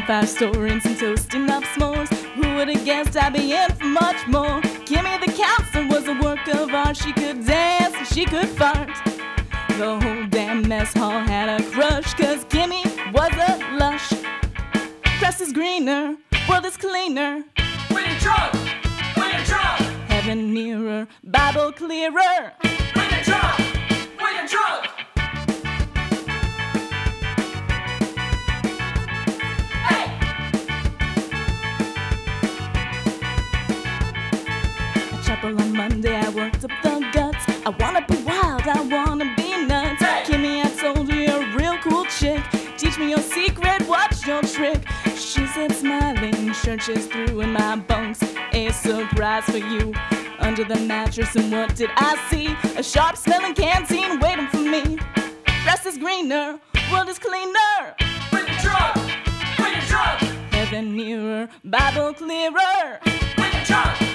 campfire story and some toasting up s'mores. Who would have guessed I'd be in for much more? Kimmy the counselor was a work of art. She could dance and she could fart. The whole damn mess hall had a crush, 'cause Kimmy was a lush. Grass is greener, world is cleaner. When you're drunk, when you're drunk. Heaven nearer, Bible clearer. When you're drunk, when you're drunk. Hey! At chapel on Monday I worked up the guts. I wanna be wild, I wanna be nuts. Hey! Kimmy, I told you you're a real cool chick. Teach me your secret, what's your trick? She said smiling, churches through in my bunks. A surprise for you, under the mattress. And what did I see? A sharp smelling canteen waiting for me. Grass is greener, world is cleaner. When you're drunk, when you're drunk. Heaven nearer, Bible clearer. When you're drunk.